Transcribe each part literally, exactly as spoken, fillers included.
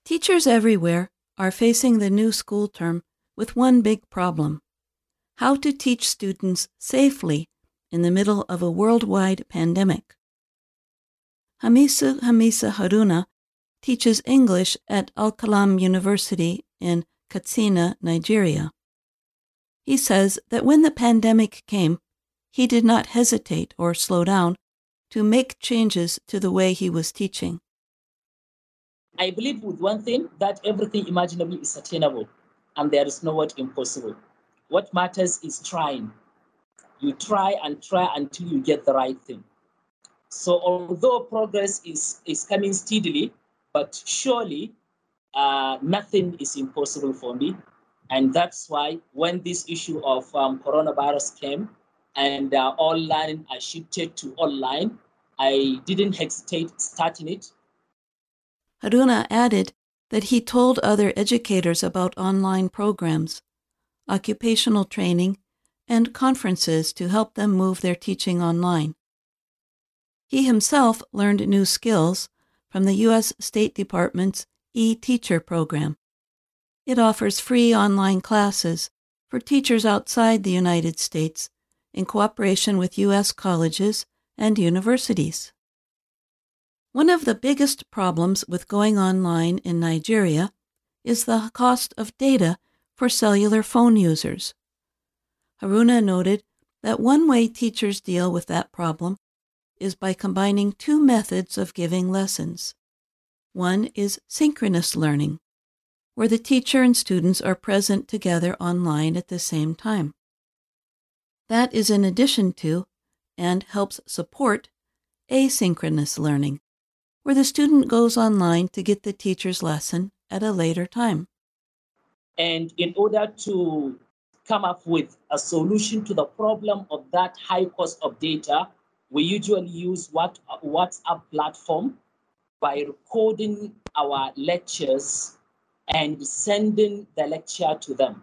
Teachers everywhere are facing the new school term with one big problem: how to teach students safely in the middle of a worldwide pandemic. Hamisu Hamisa Haruna teaches English at Al-Kalam University in Katsina, Nigeria. He says that when the pandemic came, he did not hesitate or slow down to make changes to the way he was teaching. I believe with one thing, that everything imaginable is attainable, and there is no word impossible. What matters is trying. You try and try until you get the right thing. So although progress is, is coming steadily, but surely uh, nothing is impossible for me. And that's why when this issue of um, coronavirus came and uh, all learning I shifted to online, I didn't hesitate starting it. Haruna added that he told other educators about online programs, occupational training, and conferences to help them move their teaching online. He himself learned new skills from the U S State Department's e-Teacher program. It offers free online classes for teachers outside the United States in cooperation with U S colleges and universities. One of the biggest problems with going online in Nigeria is the cost of data for cellular phone users. Haruna noted that one way teachers deal with that problem is by combining two methods of giving lessons. One is synchronous learning, where the teacher and students are present together online at the same time. That is in addition to, and helps support, asynchronous learning, where the student goes online to get the teacher's lesson at a later time. And in order to come up with a solution to the problem of that high cost of data, we usually use what WhatsApp platform by recording our lectures and sending the lecture to them.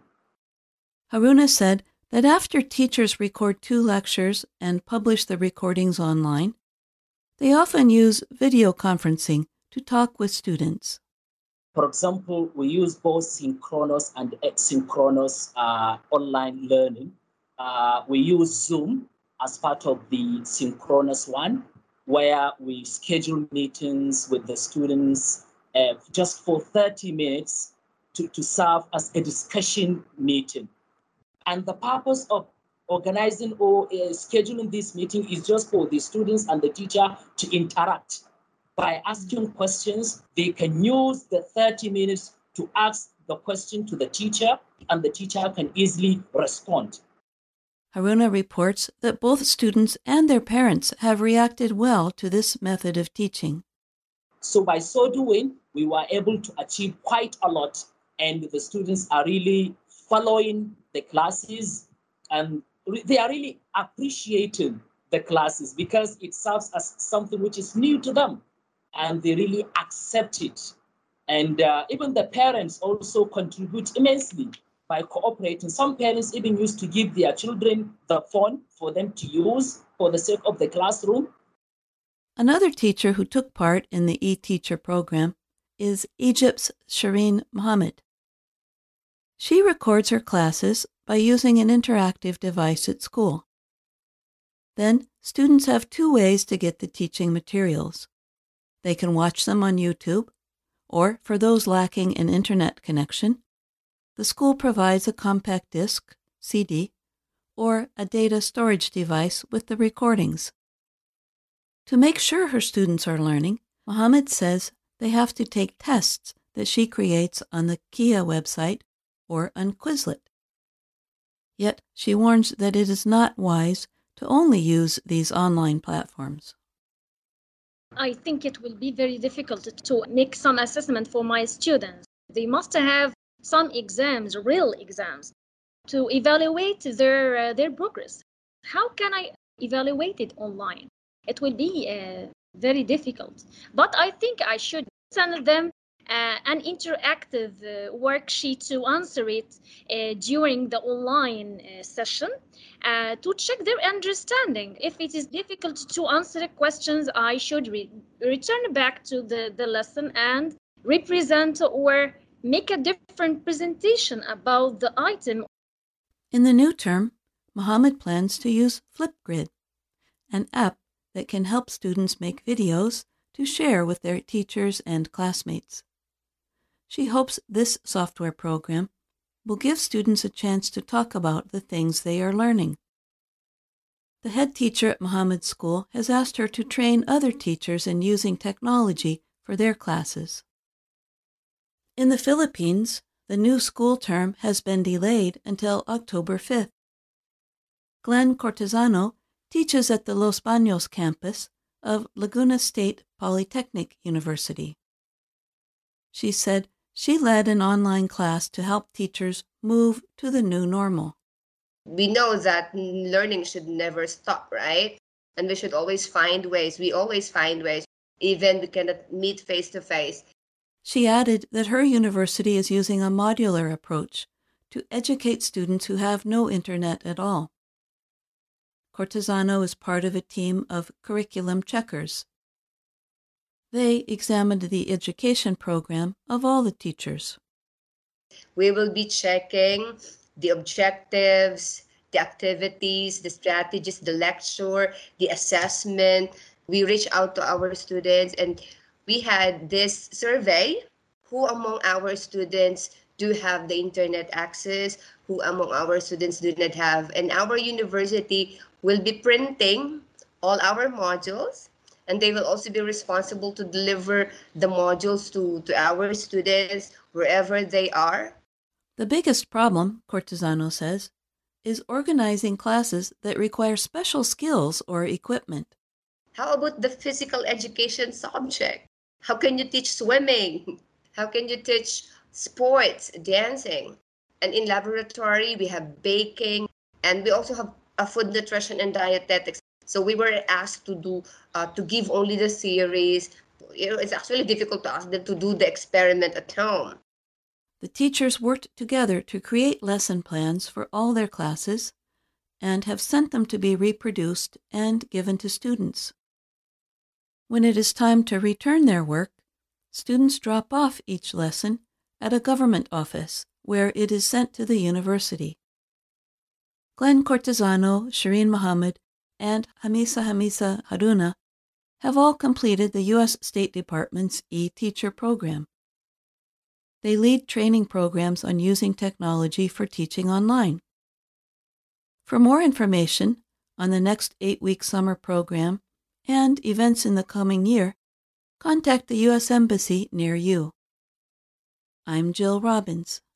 Haruna said that after teachers record two lectures and publish the recordings online, they often use video conferencing to talk with students. For example, we use both synchronous and asynchronous uh, online learning. Uh, we use Zoom as part of the synchronous one, where we schedule meetings with the students uh, just for thirty minutes to, to serve as a discussion meeting. And the purpose of organizing or uh, scheduling this meeting is just for the students and the teacher to interact. By asking questions, they can use the thirty minutes to ask the question to the teacher, and the teacher can easily respond. Haruna reports that both students and their parents have reacted well to this method of teaching. So by so doing, we were able to achieve quite a lot, and the students are really following the classes, and they are really appreciating the classes because it serves as something which is new to them, and they really accept it. And uh, even the parents also contribute immensely by cooperating. Some parents even used to give their children the phone for them to use for the sake of the classroom. Another teacher who took part in the e-Teacher program is Egypt's Shireen Mohammed. She records her classes by using an interactive device at school. Then, students have two ways to get the teaching materials. They can watch them on YouTube, or for those lacking an internet connection, the school provides a compact disc, C D, or a data storage device with the recordings. To make sure her students are learning, Mohammed says they have to take tests that she creates on the Kia website or on Quizlet. Yet she warns that it is not wise to only use these online platforms. I think it will be very difficult to make some assessment for my students. They must have some exams, real exams, to evaluate their uh, their progress. How can I evaluate it online? It will be uh, very difficult. But I think I should send them uh, an interactive uh, worksheet to answer it uh, during the online uh, session uh, to check their understanding. If it is difficult to answer questions, I should re- return back to the, the lesson and represent or make a different presentation about the item. In the new term, Mohammed plans to use Flipgrid, an app that can help students make videos to share with their teachers and classmates. She hopes this software program will give students a chance to talk about the things they are learning. The head teacher at Mohammed's school has asked her to train other teachers in using technology for their classes. In the Philippines, the new school term has been delayed until October fifth. Glenn Cortesano teaches at the Los Baños campus of Laguna State Polytechnic University. She said she led an online class to help teachers move to the new normal. We know that learning should never stop, right? And we should always find ways. We always find ways, even we cannot meet face to face. She added that her university is using a modular approach to educate students who have no internet at all. Cortesano is part of a team of curriculum checkers. They examined the education program of all the teachers. We will be checking the objectives, the activities, the strategies, the lecture, the assessment. We reach out to our students and we had this survey, who among our students do have the internet access, who among our students do not have. And our university will be printing all our modules, and they will also be responsible to deliver the modules to, to our students wherever they are. The biggest problem, Cortesano says, is organizing classes that require special skills or equipment. How about the physical education subject? How can you teach swimming? How can you teach sports, dancing? And in laboratory, we have baking, and we also have a food nutrition and dietetics. So we were asked to do, uh, to give only the theories. You know, it's actually difficult to ask them to do the experiment at home. The teachers worked together to create lesson plans for all their classes and have sent them to be reproduced and given to students. When it is time to return their work, students drop off each lesson at a government office where it is sent to the university. Glenn Cortesano, Shireen Mohammed, and Hamisa Hamisa Haruna have all completed the U S State Department's e-teacher program. They lead training programs on using technology for teaching online. For more information on the next eight-week summer program and events in the coming year, contact the U S Embassy near you. I'm Jill Robbins.